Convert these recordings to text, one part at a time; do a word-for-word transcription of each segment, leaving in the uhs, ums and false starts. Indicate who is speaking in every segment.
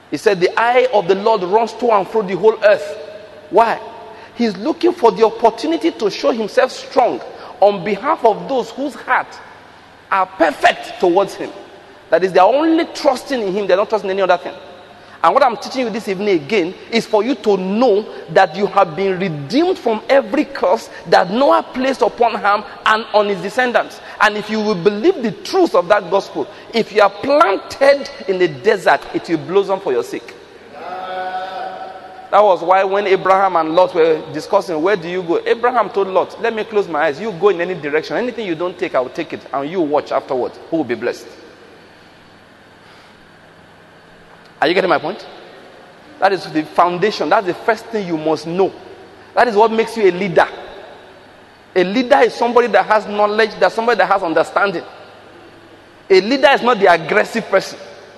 Speaker 1: He said, the eye of the Lord runs to and fro the whole earth. Why? He's looking for the opportunity to show himself strong on behalf of those whose hearts are perfect towards him. That is, they are only trusting in him, they're not trusting in any other thing. And what I'm teaching you this evening again is for you to know that you have been redeemed from every curse that Noah placed upon Ham and on his descendants. And if you will believe the truth of that gospel, if you are planted in the desert, it will blossom for your sake. That was why when Abraham and Lot were discussing, where do you go? Abraham told Lot, let me close my eyes. You go in any direction. Anything you don't take, I will take it. And you watch afterwards. Who will be blessed? Are you getting my point? That is the foundation. That's the first thing you must know. That is what makes you a leader. A leader is somebody that has knowledge, that's somebody that has understanding. A leader is not the aggressive person.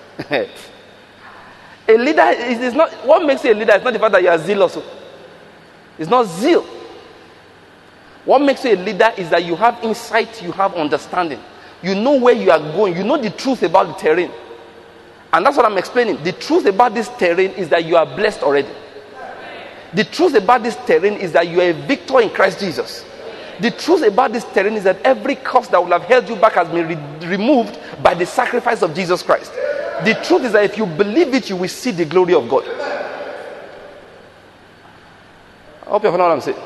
Speaker 1: A leader is, is not, what makes you a leader is not the fact that you are zealous. It's not zeal. What makes you a leader is that you have insight, you have understanding. You know where you are going. You know the truth about the terrain. And that's what I'm explaining. The truth about this terrain is that you are blessed already. The truth about this terrain is that you are a victor in Christ Jesus. The truth about this terrain is that every curse that would have held you back has been re- removed by the sacrifice of Jesus Christ. The truth is that if you believe it, you will see the glory of God. I hope you know what I'm saying.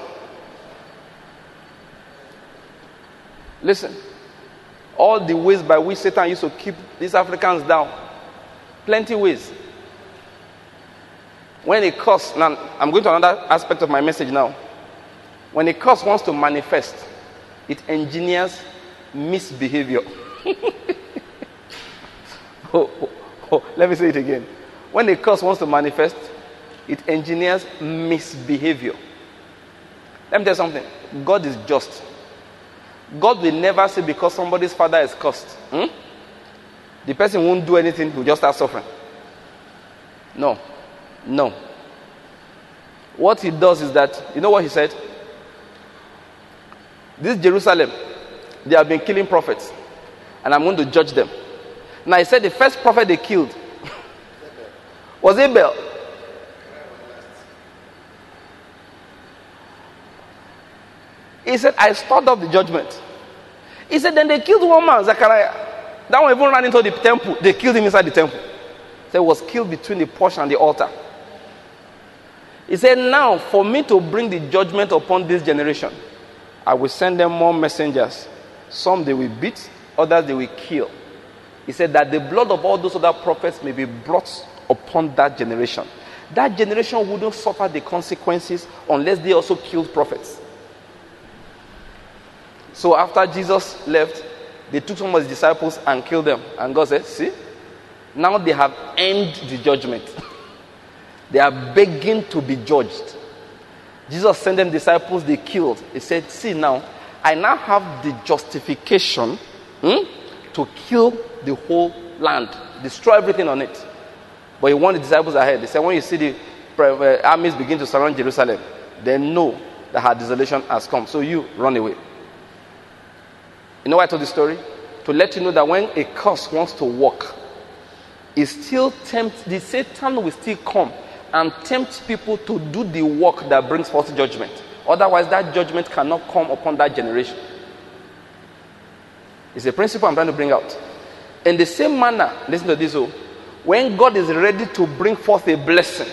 Speaker 1: Listen. All the ways by which Satan used to keep these Africans down. Plenty ways. When a curse, now I'm going to another aspect of my message now. When a curse wants to manifest, it engineers misbehavior. oh, oh, oh, let me say it again. When a curse wants to manifest, it engineers misbehavior. Let me tell you something. God is just. God will never say because somebody's father is cursed. Hmm? The person won't do anything, he'll just start suffering. No. No. What he does is that, you know what he said? This Jerusalem, they have been killing prophets. And I'm going to judge them. Now he said the first prophet they killed was Abel. He said, I stored up the judgment. He said, then they killed one man, Zechariah. That one even ran into the temple. They killed him inside the temple. So he was killed between the porch and the altar. He said, now for me to bring the judgment upon this generation, I will send them more messengers. Some they will beat, others they will kill. He said that the blood of all those other prophets may be brought upon that generation. That generation wouldn't suffer the consequences unless they also killed prophets. So after Jesus left, they took some of his disciples and killed them. And God said, see, now they have earned the judgment. They are begging to be judged. Jesus sent them disciples, they killed. He said, see now, I now have the justification hmm, to kill the whole land, destroy everything on it. But he warned the disciples ahead. He said, when you see the armies begin to surround Jerusalem, then know that her desolation has come. So you run away. You know why I told this story? To let you know that when a curse wants to work, it still tempts, the Satan will still come and tempt people to do the work that brings forth judgment. Otherwise, that judgment cannot come upon that generation. It's a principle I'm trying to bring out. In the same manner, listen to this, oh, when God is ready to bring forth a blessing,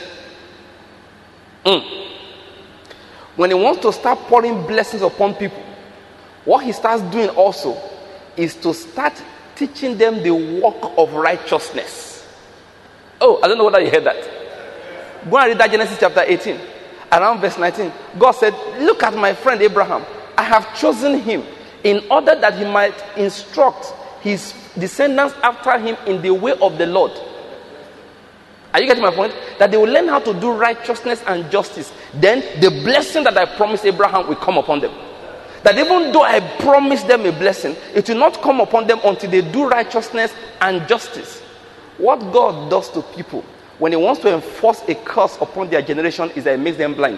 Speaker 1: mm, when he wants to start pouring blessings upon people, what he starts doing also is to start teaching them the work of righteousness. Oh, I don't know whether you heard that. Go and read that Genesis chapter eighteen, around verse nineteen. God said, look at my friend Abraham. I have chosen him in order that he might instruct his descendants after him in the way of the Lord. Are you getting my point? That they will learn how to do righteousness and justice. Then the blessing that I promised Abraham will come upon them. That even though I promised them a blessing, it will not come upon them until they do righteousness and justice. What God does to people when he wants to enforce a curse upon their generation is that it makes them blind.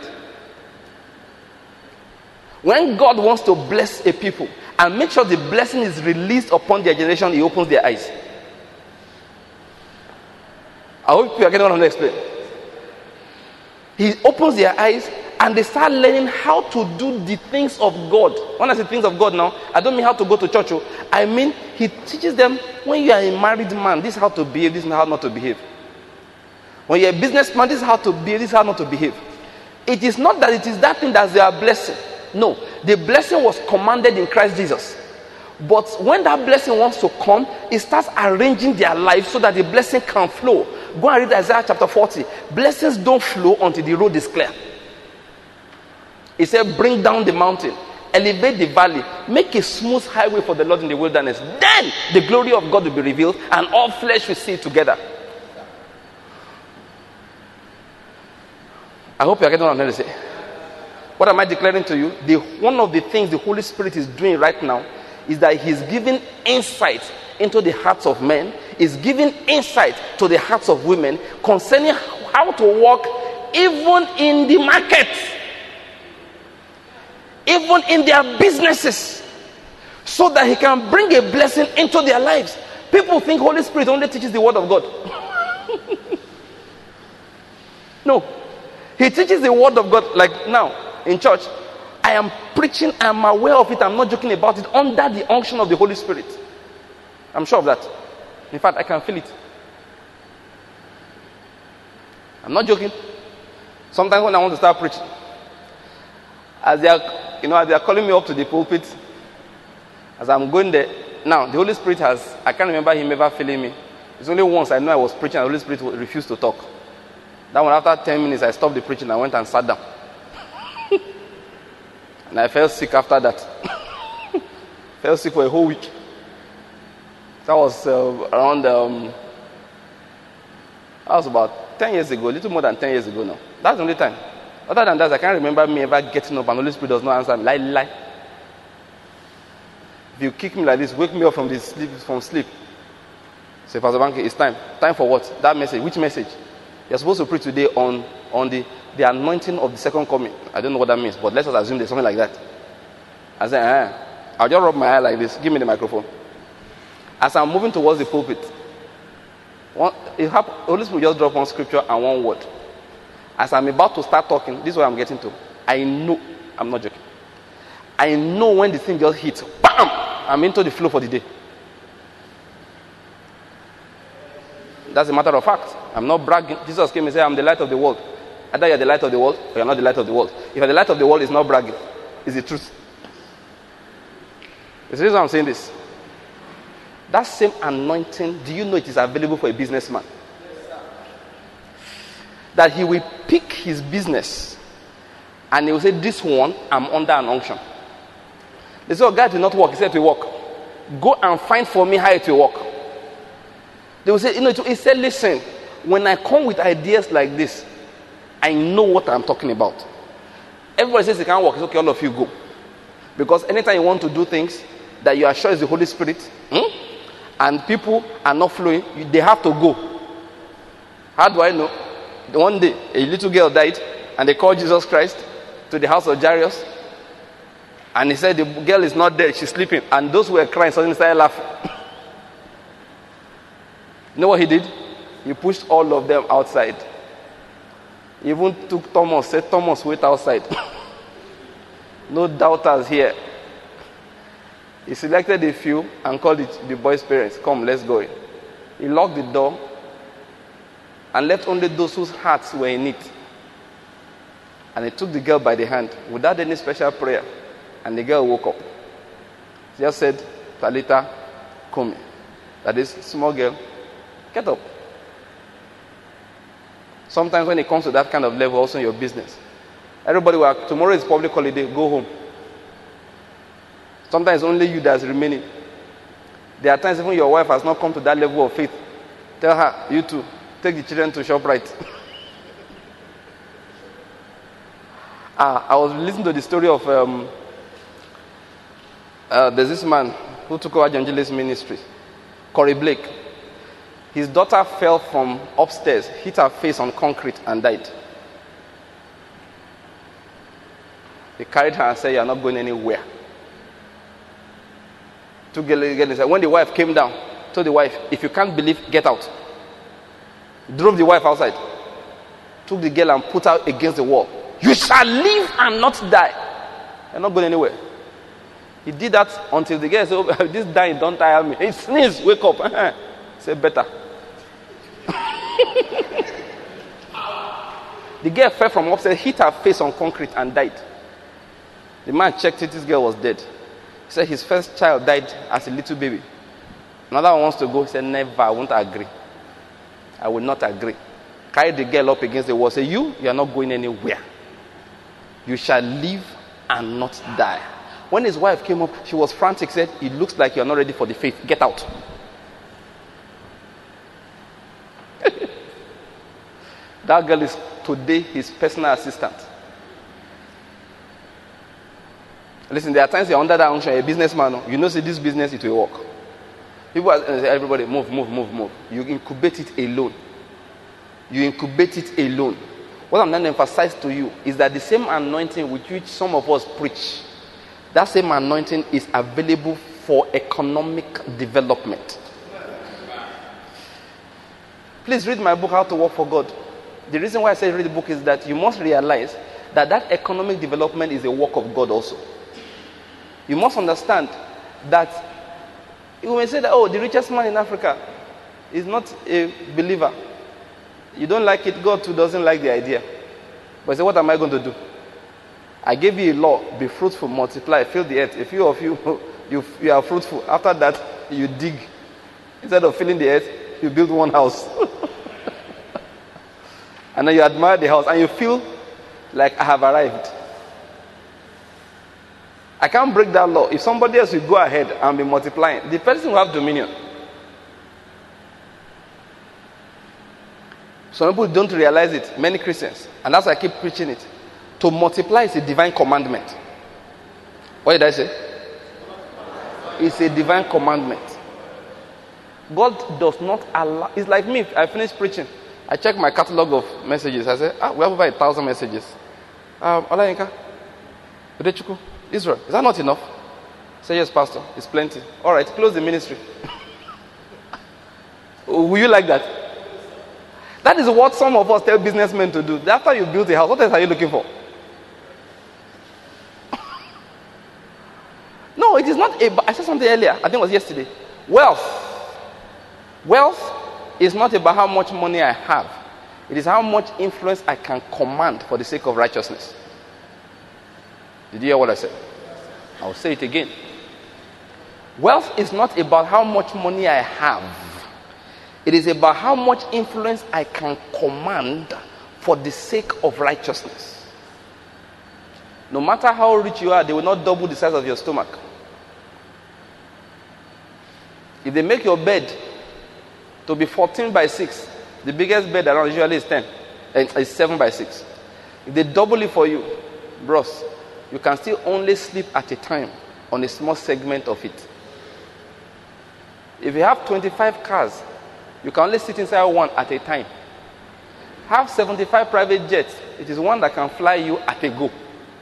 Speaker 1: When God wants to bless a people and make sure the blessing is released upon their generation, he opens their eyes. I hope you are getting what I'm going to explain. He opens their eyes and they start learning how to do the things of God. When I say things of God now, I don't mean how to go to church. I mean, he teaches them when you are a married man, this is how to behave, this is how not to behave. When you're a businessman, this is how to behave, this is how not to behave. It is not that it is that thing that's their blessing. No, the blessing was commanded in Christ Jesus. But when that blessing wants to come, it starts arranging their life so that the blessing can flow. Go and read Isaiah chapter forty. Blessings don't flow until the road is clear. He said, bring down the mountain, elevate the valley, make a smooth highway for the Lord in the wilderness. Then the glory of God will be revealed and all flesh will see it together. I hope you are getting what I'm trying to say. What am I declaring to you? The, one of the things the Holy Spirit is doing right now is that he's giving insight into the hearts of men, is giving insight to the hearts of women concerning how to walk even in the market, even in their businesses, so that he can bring a blessing into their lives. People think Holy Spirit only teaches the word of God. No. He teaches the word of God. Like now in church, I am preaching, I am aware of it, I'm not joking about it, under the unction of the Holy Spirit. I'm sure of that. In fact, I can feel it. I'm not joking. Sometimes when I want to start preaching, as they are, you know, as they are calling me up to the pulpit, as I'm going there, now the Holy Spirit has, I can't remember him ever feeling me. It's only once I know I was preaching, and the Holy Spirit refused to talk. That one, after ten minutes, I stopped the preaching, I went and sat down. And I felt sick after that. Felt sick for a whole week. That was uh, around, um, that was about ten years ago, a little more than ten years ago now. That's the only time. Other than that, I can't remember me ever getting up and the Holy Spirit does not answer me. Lie, lie. If you kick me like this, wake me up from this sleep, from sleep. Say, Pastor Banky, it's time. Time for what? That message. Which message? You're supposed to preach today on, on the, the anointing of the second coming. I don't know what that means, but let's just assume there's something like that. I say, eh, I'll just rub my eye like this. Give me the microphone. As I'm moving towards the pulpit, one, it happened, Holy Spirit just dropped one scripture and one word. As I'm about to start talking, this is what I'm getting to. I know, I'm not joking. I know when the thing just hits, bam, I'm into the flow for the day. That's a matter of fact. I'm not bragging. Jesus came and said, I'm the light of the world. Either you're the light of the world or you're not the light of the world. If you're the light of the world, it's not bragging. It's the truth. You see the reason I'm saying this? That same anointing, do you know it is available for a businessman? Yes, that he will pick his business and he will say, this one, I'm under an unction. They say, oh, God did not work. He said to work. Go and find for me how it will work. They will say, you know, he said, listen, when I come with ideas like this, I know what I'm talking about. Everybody says it can't work. It's okay, all of you go. Because anytime you want to do things that you are sure is the Holy Spirit, hmm, and people are not flowing, you, they have to go. How do I know? One day, a little girl died, and they called Jesus Christ to the house of Jairus. And he said, the girl is not dead, she's sleeping. And those who were crying suddenly started laughing. You know what he did? He pushed all of them outside. He even took Thomas, said, Thomas, wait outside. No doubters here. He selected a few and called it the boy's parents. Come, let's go in. He locked the door and left only those whose hearts were in it. And he took the girl by the hand without any special prayer. And the girl woke up. She just said, Talita, come. That is, small girl, get up. Sometimes when it comes to that kind of level, also in your business, everybody will, tomorrow is public holiday, go home. Sometimes only you that's remaining. There are times even your wife has not come to that level of faith. Tell her, you too, take the children to ShopRite. ah, I was listening to the story of, um, uh, there's this man who took over John Gilles Ministry, Corey Blake. His daughter fell from upstairs, hit her face on concrete and died. They carried her and said, you're not going anywhere. Took again and said, when the wife came down, told the wife, if you can't believe, get out. Drove the wife outside. Took the girl and put her against the wall. You shall live and not die. You're not going anywhere. He did that until the girl said, oh, this dying don't tire me. He sneezed, wake up. Say better. The girl fell from upstairs, hit her face on concrete and died. The man checked it, this girl was dead. He said his first child died as a little baby. Another one wants to go. He said, never, I won't agree. I will not agree. Carry the girl up against the wall. Say, you, you are not going anywhere. You shall live and not die. When his wife came up, she was frantic, said, it looks like you are not ready for the faith. Get out. That girl is today his personal assistant. Listen, there are times you're under that unction, a businessman, you know, say this business, it will work. People are, everybody, move, move, move, move. You incubate it alone. You incubate it alone. What I'm going to emphasize to you is that the same anointing with which some of us preach, that same anointing is available for economic development. Please read my book, How to Work for God. The reason why I say read the book is that you must realize that that economic development is a work of God also. You must understand that you may say that, oh, the richest man in Africa is not a believer. You don't like it, God too doesn't like the idea. But you say, what am I going to do? I gave you a law, be fruitful, multiply, fill the earth. A few of you, you, you are fruitful. After that, you dig. Instead of filling the earth, you build one house. And then you admire the house and you feel like I have arrived. I can't break that law. If somebody else will go ahead and be multiplying, the person will have dominion. Some people don't realize it, many Christians, and that's why I keep preaching it. To multiply is a divine commandment. What did I say? It's a divine commandment. God does not allow. It's like me, I finished preaching. I check my catalog of messages. I say, ah, we have over a thousand messages. Um, Olayinka, Udechuku, Israel. Is that not enough? Say, yes, Pastor. It's plenty. All right, close the ministry. Will you like that? That is what some of us tell businessmen to do. After you build a house, what else are you looking for? No, it is not a. I said something earlier. I think it was yesterday. Wealth. Wealth is not about how much money I have. It is how much influence I can command for the sake of righteousness. Did you hear what I said? I'll say it again. Wealth is not about how much money I have. It is about how much influence I can command for the sake of righteousness. No matter how rich you are, they will not double the size of your stomach. If they make your bed to be fourteen by six, the biggest bed around usually is ten, is seven by six. If they double it for you, bros, you can still only sleep at a time on a small segment of it. If you have twenty-five cars, you can only sit inside one at a time. Have seventy-five private jets. It is one that can fly you at a go.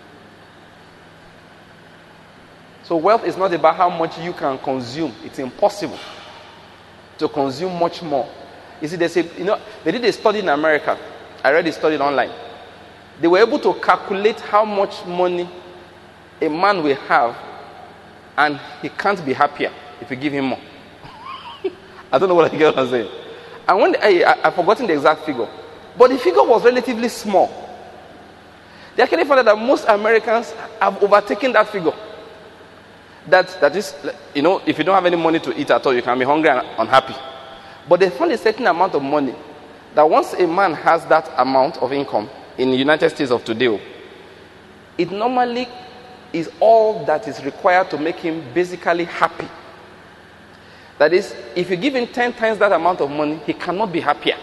Speaker 1: So wealth is not about how much you can consume. It's impossible to consume much more. You see, they say, you know, they did a study in America. I read the study online. They were able to calculate how much money a man will have, and he can't be happier if you give him more. I don't know what I get what I'm saying. And when they, I, I've forgotten the exact figure, but the figure was relatively small. They actually found that most Americans have overtaken that figure. That that is, you know, if you don't have any money to eat at all, you can be hungry and unhappy. But they found a certain amount of money that once a man has that amount of income in the United States of today, it normally is all that is required to make him basically happy. That is, if you give him ten times that amount of money, he cannot be happier.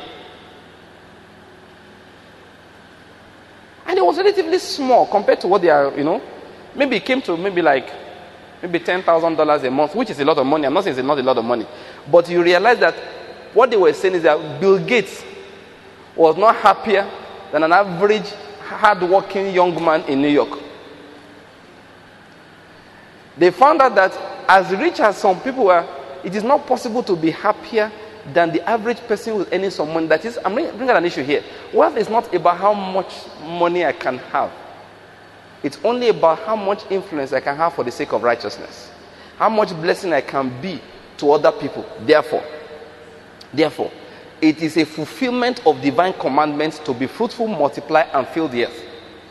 Speaker 1: And it was relatively small compared to what they are, you know. Maybe it came to maybe like maybe ten thousand dollars a month, which is a lot of money. I'm not saying it's not a lot of money. But you realize that what they were saying is that Bill Gates was not happier than an average hard-working young man in New York. They found out that as rich as some people were, it is not possible to be happier than the average person who's earning some money. That is, I'm bringing an issue here. Wealth is not about how much money I can have. It's only about how much influence I can have for the sake of righteousness. How much blessing I can be to other people. Therefore, therefore, it is a fulfillment of divine commandments to be fruitful, multiply, and fill the earth.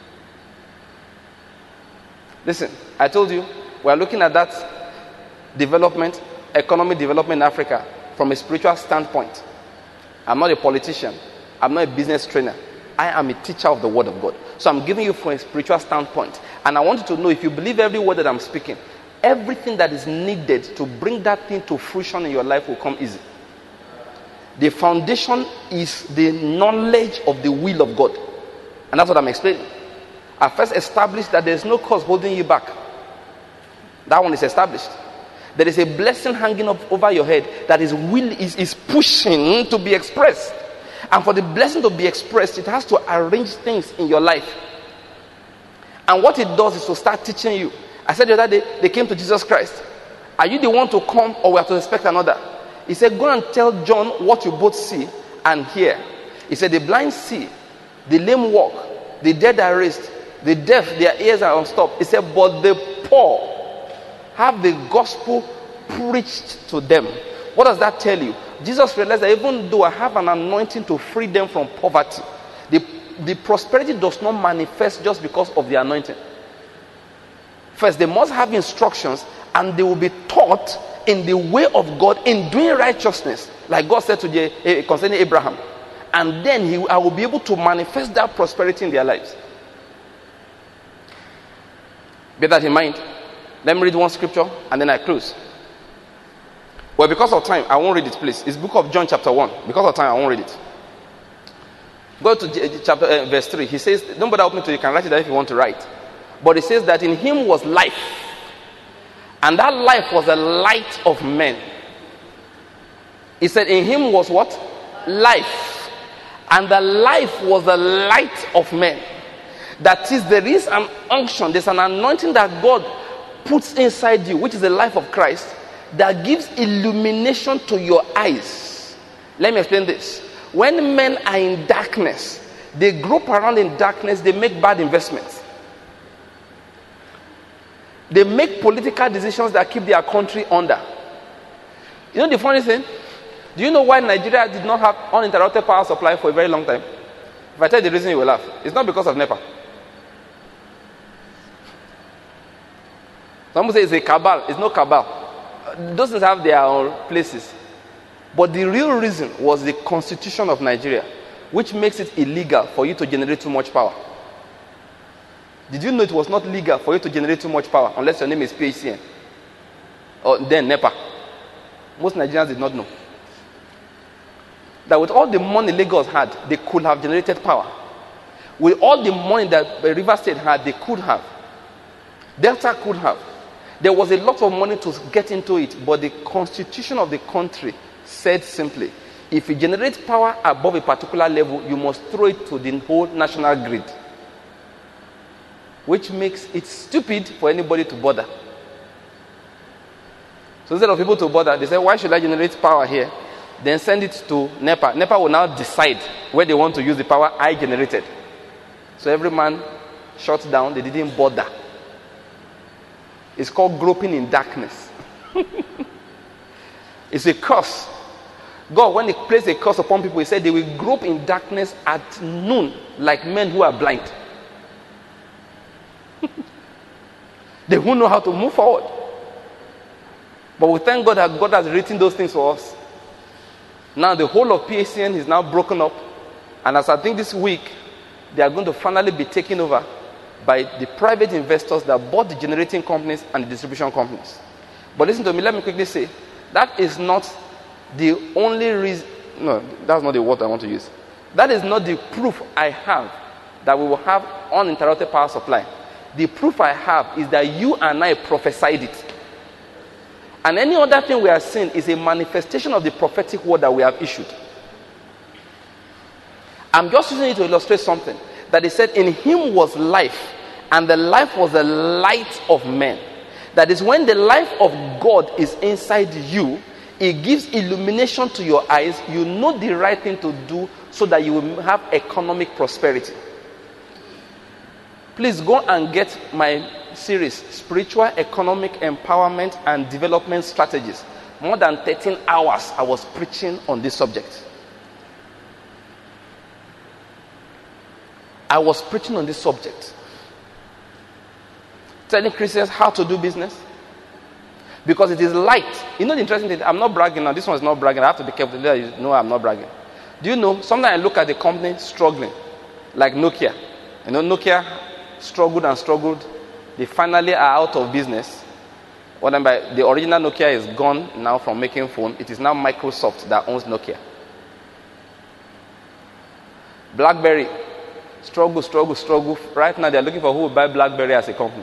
Speaker 1: Listen, I told you, we are looking at that development, economic development in Africa from a spiritual standpoint. I'm not a politician. I'm not a business trainer. I am a teacher of the word of God. So I'm giving you from a spiritual standpoint. And I want you to know, if you believe every word that I'm speaking, everything that is needed to bring that thing to fruition in your life will come easy. The foundation is the knowledge of the will of God. And that's what I'm explaining. I first established that there is no cause holding you back. That one is established. There is a blessing hanging up over your head that is will is, is pushing to be expressed. And for the blessing to be expressed, it has to arrange things in your life. And what it does is to start teaching you. I said the other day, they came to Jesus Christ. Are you the one to come, or we have to expect another? He said, go and tell John what you both see and hear. He said, the blind see, the lame walk, the dead are raised, the deaf, their ears are unstopped. He said, but the poor have the gospel preached to them. What does that tell you? Jesus realized that even though I have an anointing to free them from poverty, the, the prosperity does not manifest just because of the anointing. First, they must have instructions, and they will be taught in the way of God in doing righteousness, like God said to the, uh, concerning Abraham. And then he, I will be able to manifest that prosperity in their lives. Bear that in mind. Let me read one scripture and then I close. Well, because of time, I won't read it, please. It's book of John chapter one. Because of time, I won't read it. Go to chapter uh, verse three. He says, don't bother opening to, you can write it down if you want to write. But it says that in him was life. And that life was the light of men. He said in him was what? Life. And the life was the light of men. That is, there is an unction, there's an anointing that God puts inside you, which is the life of Christ, that gives illumination to your eyes. Let me explain this. When men are in darkness, they grope around in darkness, they make bad investments. They make political decisions that keep their country under. You know the funny thing? Do you know why Nigeria did not have uninterrupted power supply for a very long time? If I tell you the reason, you will laugh. It's not because of NEPA. Some say it's a cabal. It's no cabal. Those things have their own places. But the real reason was the constitution of Nigeria, which makes it illegal for you to generate too much power. Did you know it was not legal for you to generate too much power unless your name is P H C N? Or then NEPA. Most Nigerians did not know. That with all the money Lagos had, they could have generated power. With all the money that River State had, they could have. Delta could have. There was a lot of money to get into it, but the constitution of the country said simply, if you generate power above a particular level, you must throw it to the whole national grid. Which makes it stupid for anybody to bother. So instead of people to bother, they say, why should I generate power here? Then send it to NEPA. NEPA will now decide where they want to use the power I generated. So every man shut down, they didn't bother. It's called groping in darkness. It's a curse. God, when he placed a curse upon people, he said they will grope in darkness at noon like men who are blind. They won't know how to move forward. But we thank God that God has written those things for us. Now the whole of P H C N is now broken up. And as I think this week, they are going to finally be taken over by the private investors that bought the generating companies and the distribution companies. But listen to me, let me quickly say, that is not the only reason, no, that's not the word I want to use. That is not the proof I have that we will have uninterrupted power supply. The proof I have is that you and I prophesied it. And any other thing we are seeing is a manifestation of the prophetic word that we have issued. I'm just using it to illustrate something. That he said, in him was life, and the life was the light of men. That is, when the life of God is inside you, It gives illumination to your eyes. You know the right thing to do so that you will have economic prosperity. Please go and get my series, Spiritual Economic Empowerment and Development Strategies. More than thirteen hours I was preaching on this subject. I was preaching on this subject. Telling Christians how to do business. Because it is light. You know the interesting thing? I'm not bragging now. This one is not bragging. I have to be careful. You know I'm not bragging. Do you know, sometimes I look at the company struggling. Like Nokia. You know, Nokia struggled and struggled. They finally are out of business. What I'm by, the original Nokia is gone now from making phone. It is now Microsoft that owns Nokia. BlackBerry. Struggle, struggle, struggle. Right now they're looking for who will buy BlackBerry as a company.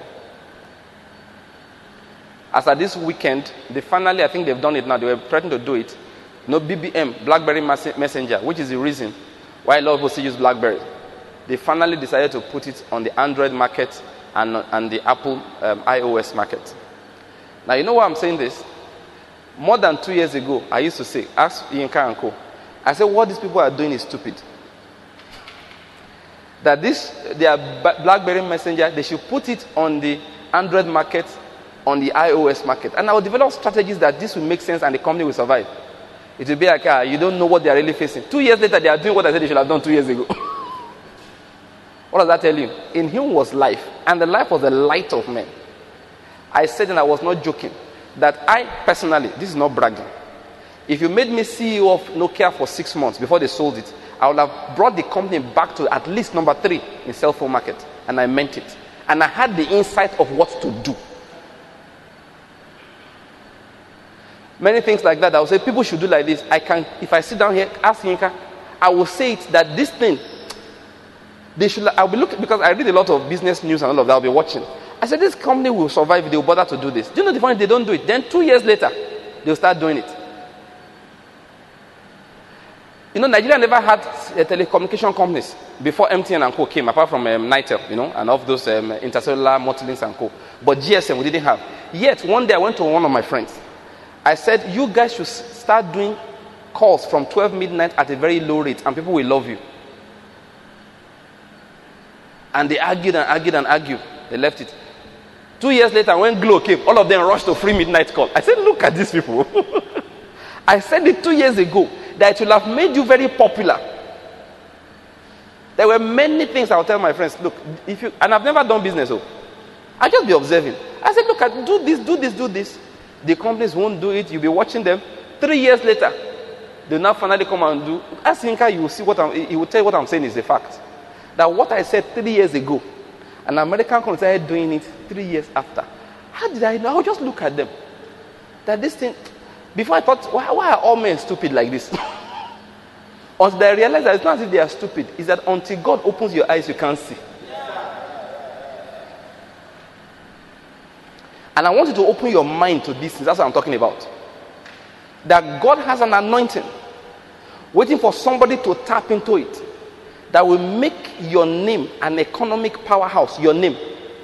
Speaker 1: As at this weekend, they finally, I think they've done it now. They were threatening to do it. You know, B B M, BlackBerry Messenger, which is the reason why a lot of people still use BlackBerry. They finally decided to put it on the Android market and, and the Apple um, iOS market. Now, you know why I'm saying this? More than two years ago, I used to say, ask Yinka and Co. I said, what these people are doing is stupid. That this, their BlackBerry Messenger, they should put it on the Android market, on the iOS market. And I will develop strategies that this will make sense and the company will survive. It will be like, ah, you don't know what they are really facing. Two years later, they are doing what I said they should have done two years ago. What does that tell you? In him was life, and the life was the light of men. I said, and I was not joking, that I personally, this is not bragging, if you made me C E O of Nokia for six months before they sold it, I would have brought the company back to at least number three in cell phone market. And I meant it. And I had the insight of what to do. Many things like that. I will say people should do like this. I can, if I sit down here, ask Yinka, I will say it that this thing, they should. I'll be looking because I read a lot of business news and all of that. I'll be watching. I said this company will survive if they will bother to do this. Do you know the funny? They don't do it. Then two years later, they'll start doing it. You know, Nigeria never had uh, telecommunication companies before M T N and Co came, apart from um, Nitel, you know, and of those um, intercellular multilinks and Co. But G S M we didn't have. Yet one day I went to one of my friends. I said, you guys should start doing calls from twelve midnight at a very low rate and people will love you. And they argued and argued and argued. They left it. Two years later, when Glo came, all of them rushed to free midnight call. I said, look at these people. I said it two years ago that it will have made you very popular. There were many things I would tell my friends, look, if you, and I've never done business, so I just be observing. I said, look, at do this, do this, do this. The companies won't do it. You'll be watching them. Three years later, they'll now finally come and do. Ask Yinka, you will see what I'm, he will tell you what I'm saying is a fact. That what I said three years ago, an American company started doing it three years after. How did I know? I would just look at them. That this thing, before I thought, why, why are all men stupid like this? Until I realized that it's not as if they are stupid. It's that until God opens your eyes, you can't see. And I want you to open your mind to these things. That's what I'm talking about. That God has an anointing waiting for somebody to tap into it that will make your name an economic powerhouse. Your name.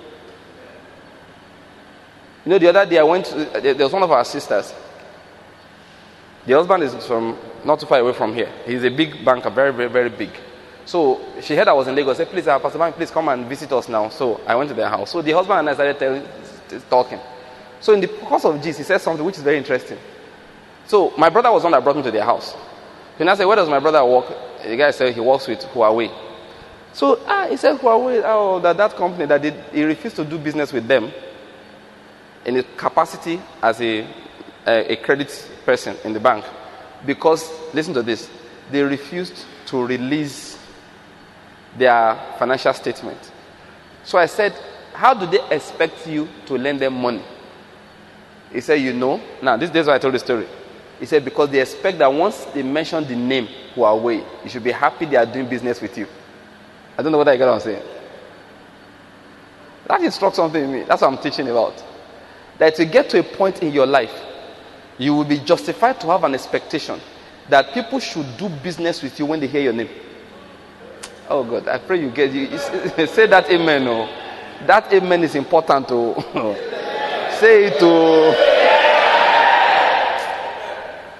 Speaker 1: You know, the other day I went to, there was one of our sisters. The husband is from not too far away from here. He's a big banker, very, very, very big. So she heard I was in Lagos. Said, please, uh, Pastor Bank, please come and visit us now. So I went to their house. So the husband and I started telling, talking. So in the course of this, he said something which is very interesting. So my brother was the one that brought me to their house. Then I said, where does my brother work? The guy said he works with Huawei. So ah, he said Huawei, oh, that, that company, that did, he refused to do business with them in his capacity as a, a, a credit person in the bank. Because, listen to this, they refused to release their financial statement. So I said, how do they expect you to lend them money? He said, you know. Now, this, this is why I told the story. He said, because they expect that once they mention the name Huawei, you should be happy they are doing business with you. I don't know what I get what I'm saying. That instructs something in me. That's what I'm teaching about. That to get to a point in your life, you will be justified to have an expectation that people should do business with you when they hear your name. Oh God, I pray you get you. you say that amen. Oh. That amen is important to oh. Say it to.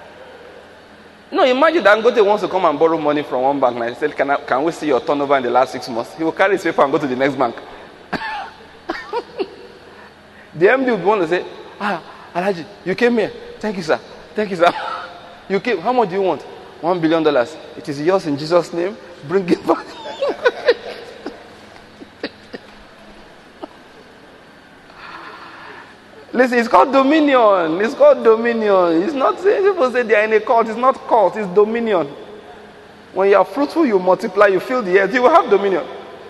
Speaker 1: No, imagine that Dangote wants to come and borrow money from one bank and I said, can, I, can we see your turnover in the last six months? He will carry his paper and go to the next bank. The M D would want to say, ah, Alhaji, you came here. Thank you, sir. Thank you, sir. You came. How much do you want? One billion dollars. It is yours in Jesus' name. Bring it back. Listen, it's called dominion. It's called dominion. It's not, people say they are in a cult. It's not cult. It's dominion. When you are fruitful, you multiply, you fill the earth, you will have dominion.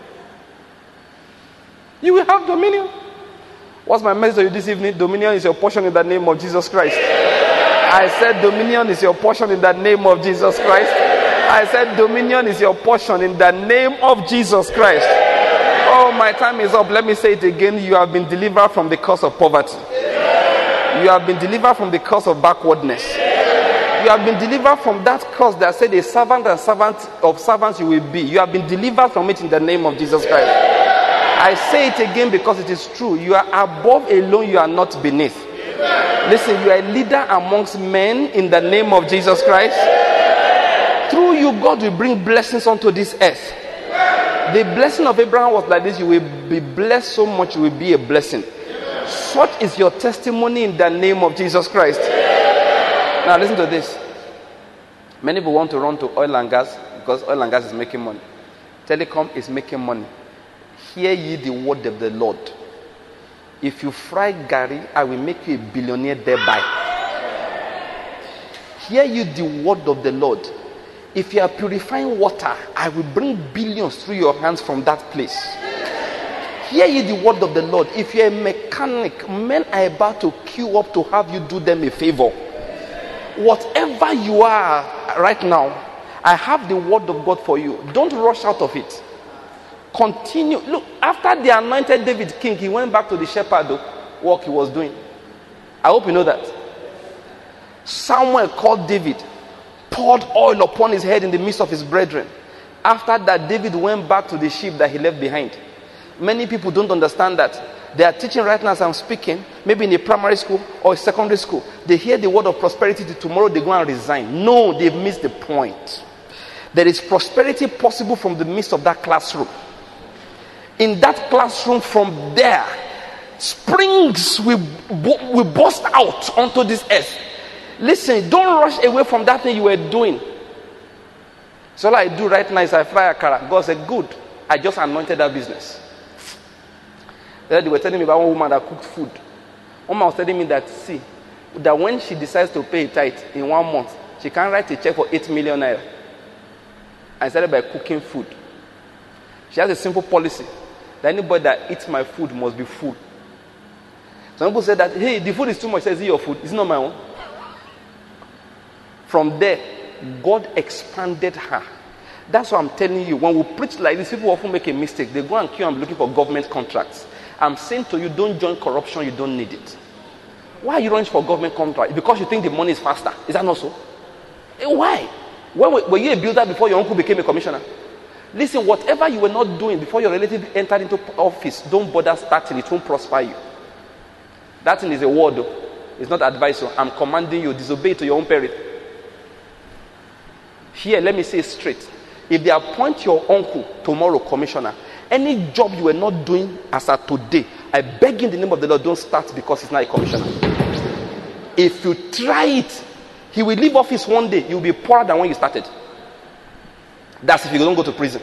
Speaker 1: You will have dominion. What's my message to you this evening? Dominion is your portion in the name of Jesus Christ. I said dominion is your portion in the name of Jesus Christ. I said dominion is your portion in the name of Jesus Christ. Oh, my time is up. Let me say it again. You have been delivered from the curse of poverty. You have been delivered from the curse of backwardness. You have been delivered from that curse that said a servant and servant of servants you will be. You have been delivered from it in the name of Jesus Christ. I say it again because it is true. You are above alone, you are not beneath. Listen, you are a leader amongst men in the name of Jesus Christ. Through you, God will bring blessings onto this earth. The blessing of Abraham was like this: you will be blessed so much, you will be a blessing. Such is your testimony in the name of Jesus Christ. Now listen to this. Many people want to run to oil and gas because oil and gas is making money. Telecom is making money. Hear ye the word of the Lord. If you fry Gary, I will make you a billionaire thereby. Hear ye the word of the Lord. If you are purifying water, I will bring billions through your hands from that place. Hear ye the word of the Lord. If you are a mechanic, men are about to queue up to have you do them a favor. Whatever you are right now, I have the word of God for you. Don't rush out of it. Continue. Look, after they anointed David king, he went back to the shepherd work he was doing. I hope you know that. Samuel called David, poured oil upon his head in the midst of his brethren. After that, David went back to the sheep that he left behind. Many people don't understand that. They are teaching right now as I'm speaking, maybe in a primary school or a secondary school. They hear the word of prosperity, tomorrow they go and resign. No, they've missed the point. There is prosperity possible from the midst of that classroom. In that classroom, from there, springs will, will burst out onto this earth. Listen, don't rush away from that thing you were doing. So all I do right now is I fry akara. God said, good. I just anointed that business. They were telling me about one woman that cooked food. One woman was telling me that, see, that when she decides to pay a tithe in one month, she can write a check for eight million naira. I started by cooking food. She has a simple policy that anybody that eats my food must be full. Some people say that, hey, the food is too much. Is it your food? It's not my own. From there, God expanded her. That's what I'm telling you. When we preach like this, people often make a mistake. They go and queue and be looking for government contracts. I'm saying to you, don't join corruption. You don't need it. Why are you running for government contract? Because you think the money is faster. Is that not so? Why? When were you a builder before your uncle became a commissioner? Listen, whatever you were not doing before your relative entered into office, don't bother starting. It won't prosper you. That thing is a word, though. It's not advice. So I'm commanding you, disobey to your own peril. Here, let me say straight. If they appoint your uncle tomorrow commissioner, any job you were not doing as of today, I beg in the name of the Lord, don't start because he's not a commissioner. If you try it, he will leave office one day. You will be poorer than when you started. That's if you don't go to prison.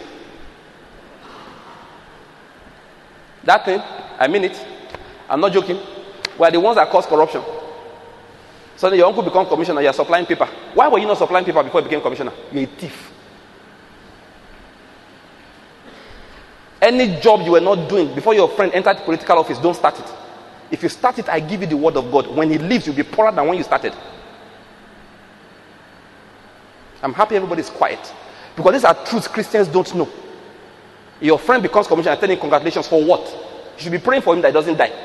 Speaker 1: That thing, I mean it. I'm not joking. We are the ones that cause corruption. So then your uncle become commissioner, you are supplying paper. Why were you not supplying paper before you became commissioner? You're a thief. Any job you were not doing before your friend entered the political office, don't start it. If you start it, I give you the word of God. When he leaves, you'll be poorer than when you started. I'm happy everybody's quiet. Because these are truths Christians don't know. Your friend becomes commissioner, telling him congratulations for what? You should be praying for him that he doesn't die.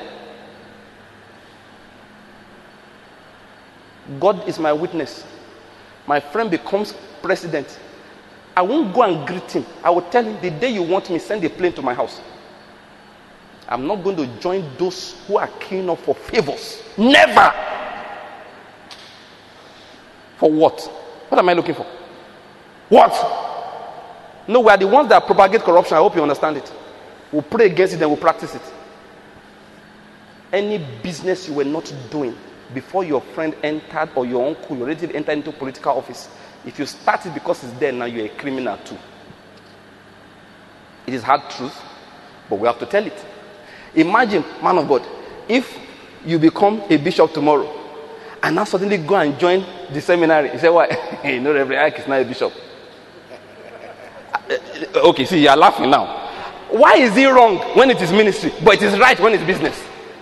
Speaker 1: God is my witness. My friend becomes president. I won't go and greet him. I will tell him, the day you want me, send a plane to my house. I'm not going to join those who are keen up for favors. Never. For what? What am I looking for? What? No, we are the ones that propagate corruption. I hope you understand it. We'll pray against it and we'll practice it. Any business you were not doing before your friend entered or your uncle, your relative entered into political office, if you start it because it's there now, you're a criminal too. It is hard truth, but we have to tell it. Imagine, man of God, if you become a bishop tomorrow and now suddenly go and join the seminary. You say, why? Hey, no, Reverend Ike is not a bishop. Okay, see, you are laughing now. Why is it wrong when it is ministry, but it is right when it's business?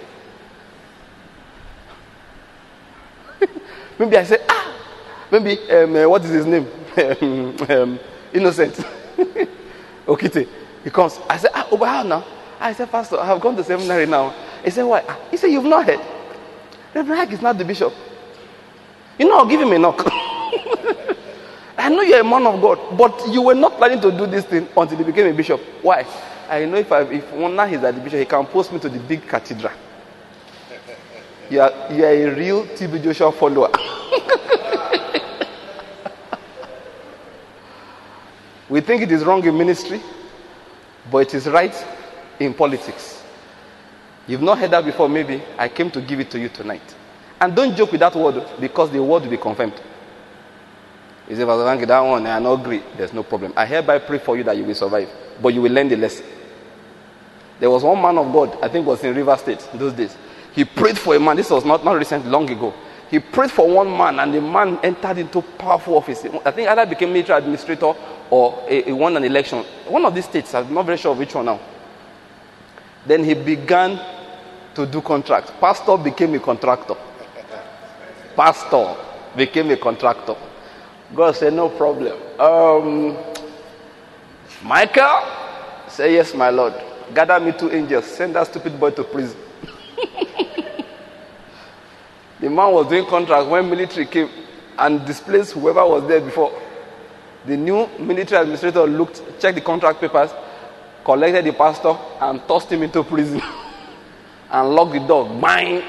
Speaker 1: Maybe I say, ah, maybe, um, uh, what is his name? um, um, Innocent. Okite. He comes. I said, ah, over how now? I said, Pastor, I have gone to seminary now. He said, why? He said, you've not heard. Reverend Ike is not the bishop. You know, I'll give him a knock. I know you're a man of God, but you were not planning to do this thing until he became a bishop. Why? I know if I, if one now he's at the bishop, he can post me to the big cathedral. You are, you are a real T B Joshua follower. We think it is wrong in ministry, but it is right in politics. You've not heard that before, maybe. I came to give it to you tonight. And don't joke with that word, because the word will be confirmed. You say, Pastor Vanki, that one, I not agree. There's no problem. I hereby pray for you that you will survive, but you will learn the lesson. There was one man of God, I think it was in River State those days. He prayed for a man. This was not, not recent, long ago. He prayed for one man, and the man entered into powerful office. I think either became military administrator or he won an election. One of these states, I'm not very sure of which one now. Then he began to do contracts. Pastor became a contractor. Pastor became a contractor. God said, no problem. Um, Michael, say, yes, my Lord. Gather me two angels. Send that stupid boy to prison. The man was doing contracts when military came and displaced whoever was there before. The new military administrator looked, checked the contract papers, collected the pastor, and tossed him into prison. And locked the door. Bang!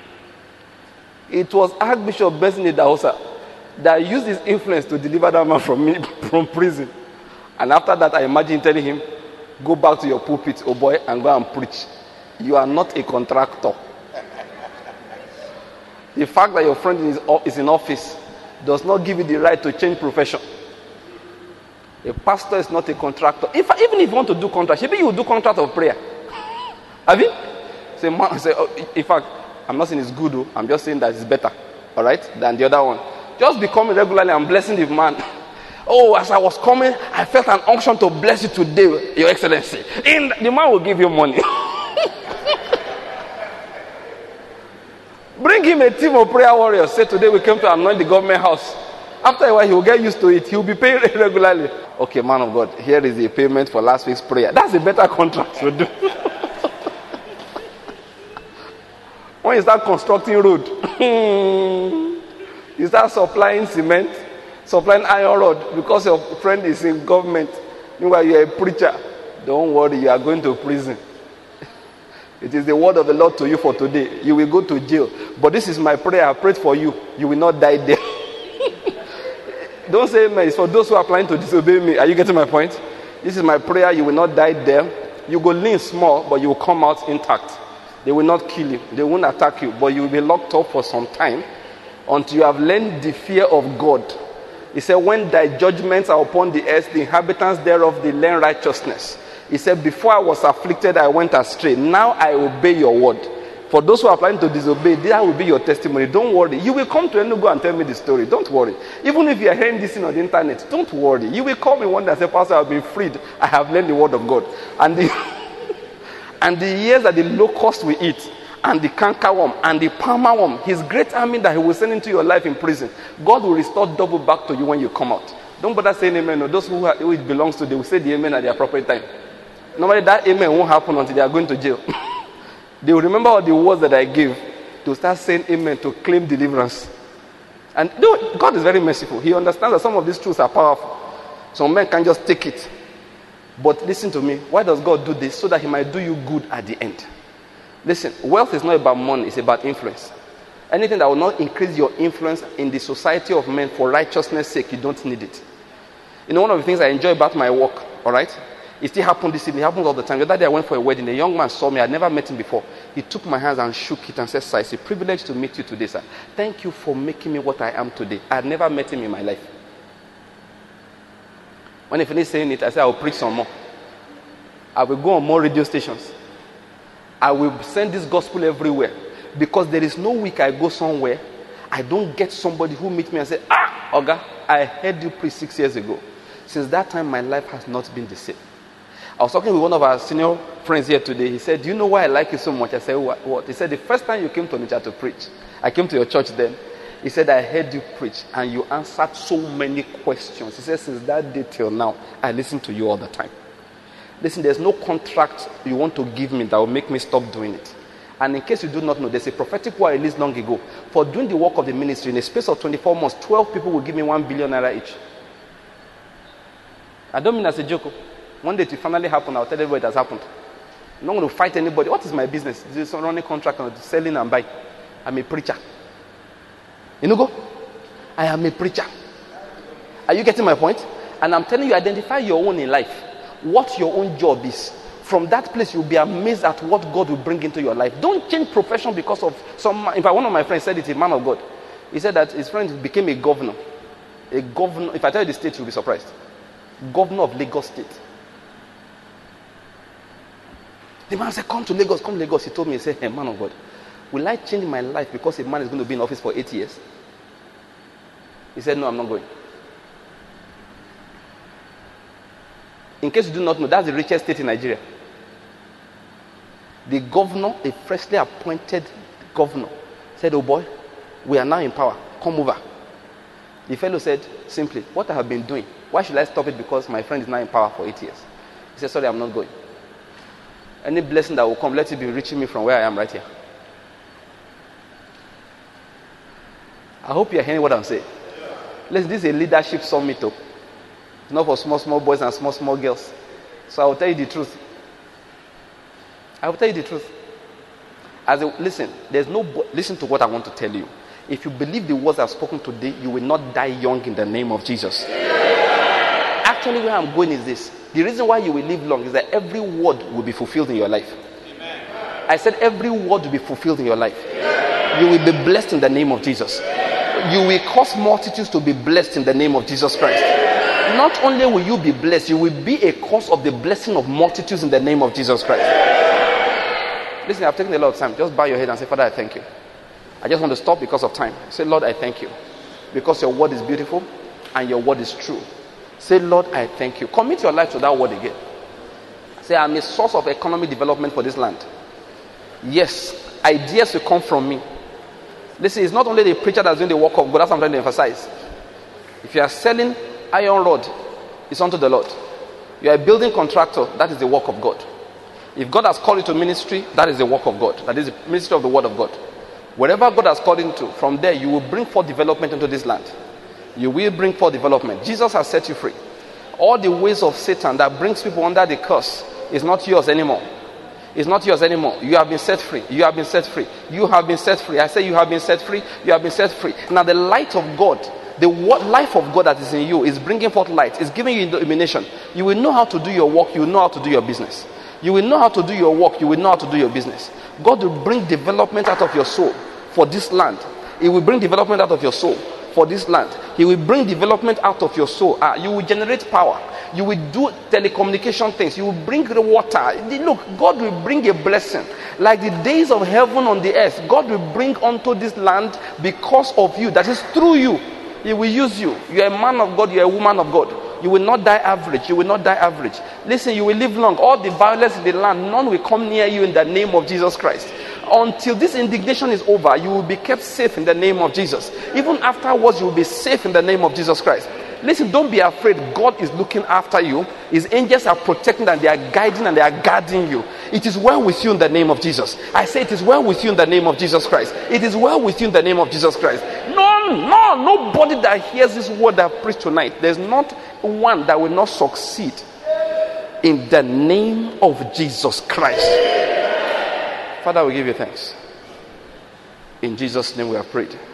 Speaker 1: It was Archbishop Benson Idahosa that used his influence to deliver that man from, from prison. And after that, I imagine telling him, go back to your pulpit, oh boy, and go and preach. You are not a contractor. The fact that your friend is in office does not give you the right to change profession. A pastor is not a contractor. If, even if you want to do contract, maybe you will do contract of prayer. Have you? Say, man, say, oh, in fact, I'm not saying it's good, though. I'm just saying that it's better, all right, than the other one. Just be coming regularly and blessing the man. Oh, as I was coming, I felt an unction to bless you today, Your Excellency. And the man will give you money. Bring him a team of prayer warriors. Say, today we came to anoint the government house. After a while, he will get used to it. He will be paying regularly. Okay, man of God, here is the payment for last week's prayer. That's a better contract to do. When you start constructing road, you start supplying cement, supplying iron rod, because your friend is in government. Meanwhile, you are a preacher. Don't worry, you are going to prison. It is the word of the Lord to you for today. You will go to jail. But this is my prayer. I prayed for you. You will not die there. Don't say amen. It's for those who are planning to disobey me. Are you getting my point? This is my prayer. You will not die there. You go lean small, but you will come out intact. They will not kill you. They won't attack you. But you will be locked up for some time until you have learned the fear of God. He said, when thy judgments are upon the earth, the inhabitants thereof, they learn righteousness. He said, before I was afflicted, I went astray. Now I obey your word. For those who are planning to disobey, that will be your testimony. Don't worry. You will come to Enugu and tell me the story. Don't worry. Even if you are hearing this thing on the internet, don't worry. You will call me one day and say, Pastor, I have been freed. I have learned the word of God. And the, and the years that the locust will eat, and the cankerworm, and the palmer worm, his great army that he will send into your life in prison, God will restore double back to you when you come out. Don't bother saying amen. No, those who, are, who it belongs to, they will say the amen at the appropriate time. Normally that amen won't happen until they are going to jail. They will remember all the words that I gave to start saying amen to claim deliverance. And no, God is very merciful. He understands that some of these truths are powerful. Some men can just take it. But listen to me. Why does God do this? So that he might do you good at the end. Listen, wealth is not about money. It's about influence. Anything that will not increase your influence in the society of men for righteousness' sake, you don't need it. You know, one of the things I enjoy about my work, all right? It still happened this evening. It happens all the time. The other day I went for a wedding. A young man saw me. I'd never met him before. He took my hands and shook it and said, "Sir, it's a privilege to meet you today, sir. Thank you for making me what I am today." I had never met him in my life. When he finished saying it, I said, "I will preach some more. I will go on more radio stations. I will send this gospel everywhere." Because there is no week I go somewhere, I don't get somebody who meets me and say, "Ah, Oga, I heard you preach six years ago." Since that time, my life has not been the same. I was talking with one of our senior friends here today. He said, "Do you know why I like you so much?" I said, "What?" what? He said, "The first time you came to Onitsha to preach, I came to your church then. He said, I heard you preach and you answered so many questions." He said, "Since that day till now, I listen to you all the time." Listen, there's no contract you want to give me that will make me stop doing it. And in case you do not know, there's a prophetic word released long ago. For doing the work of the ministry, in a space of twenty-four months, twelve people will give me one billion naira each. I don't mean as a joke. One day it will finally happen. I'll tell everybody it has happened. I'm not going to fight anybody. What is my business? This is running contract and selling and buying. I'm a preacher. You know, go? I am a preacher. Are you getting my point? And I'm telling you, identify your own in life. What your own job is. From that place, you'll be amazed at what God will bring into your life. Don't change profession because of some. In fact, one of my friends said it, a man of God. He said that his friend became a governor. A governor. If I tell you the state, you'll be surprised. Governor of Lagos State. The man said, "Come to Lagos, come to Lagos." He told me, he said, "Hey, man of God, will I change my life because a man is going to be in office for eight years? He said, "No, I'm not going." In case you do not know, that's the richest state in Nigeria. The governor, a freshly appointed governor, said, "Oh boy, we are now in power. Come over." The fellow said, simply, "What I have been doing, why should I stop it because my friend is now in power for eight years?" He said, "Sorry, I'm not going. Any blessing that will come, let it be reaching me from where I am right here." I hope you're hearing what I'm saying. Listen, this is a leadership summit, though. Not for small, small boys and small, small girls. So I will tell you the truth. I will tell you the truth. As a, listen, there's no. Listen to what I want to tell you. If you believe the words I've spoken today, you will not die young in the name of Jesus. Actually, where I'm going is this. The reason why you will live long is that every word will be fulfilled in your life. Amen. I said every word will be fulfilled in your life. Amen. You will be blessed in the name of Jesus. Amen. You will cause multitudes to be blessed in the name of Jesus Christ. Amen. Not only will you be blessed, you will be a cause of the blessing of multitudes in the name of Jesus Christ. Amen. Listen, I've taken a lot of time. Just bow your head and say, "Father, I thank you." I just want to stop because of time. Say, "Lord, I thank you because your word is beautiful and your word is true." Say, "Lord, I thank you." Commit your life to that word again. Say, "I'm a source of economic development for this land." Yes, ideas will come from me. Listen, it's not only the preacher that's doing the work of God. That's what I'm trying to emphasize. If you are selling iron rod, it's unto the Lord. You are a building contractor, that is the work of God. If God has called you to ministry, that is the work of God. That is the ministry of the word of God. Wherever God has called you to, from there you will bring forth development into this land. You will bring forth development. Jesus has set you free. All the ways of Satan that brings people under the curse is not yours anymore. It's not yours anymore. You have been set free. You have been set free. You have been set free. I say you have been set free. You have been set free. Now the light of God, the life of God that is in you is bringing forth light. It's giving you illumination. You will know how to do your work. You will know how to do your business. You will know how to do your work. You will know how to do your business. God will bring development out of your soul for this land. He will bring development out of your soul for this land. He will bring development out of your soul. Ah, you will generate power. You will do telecommunication things. You will bring the water. Look, God will bring a blessing. Like the days of heaven on the earth, God will bring onto this land because of you. That is through you. He will use you. You are a man of God. You are a woman of God. You will not die average. You will not die average. Listen, you will live long. All the violence in the land, none will come near you in the name of Jesus Christ. Until this indignation is over, you will be kept safe in the name of Jesus. Even afterwards, you will be safe in the name of Jesus Christ. Listen, don't be afraid. God is looking after you. His angels are protecting and they are guiding and they are guarding you. It is well with you in the name of Jesus. I say it is well with you in the name of Jesus Christ. It is well with you in the name of Jesus Christ. No, no, nobody that hears this word that I preached tonight, there's not one that will not succeed in the name of Jesus Christ. Father, we give you thanks. In Jesus' name we have prayed.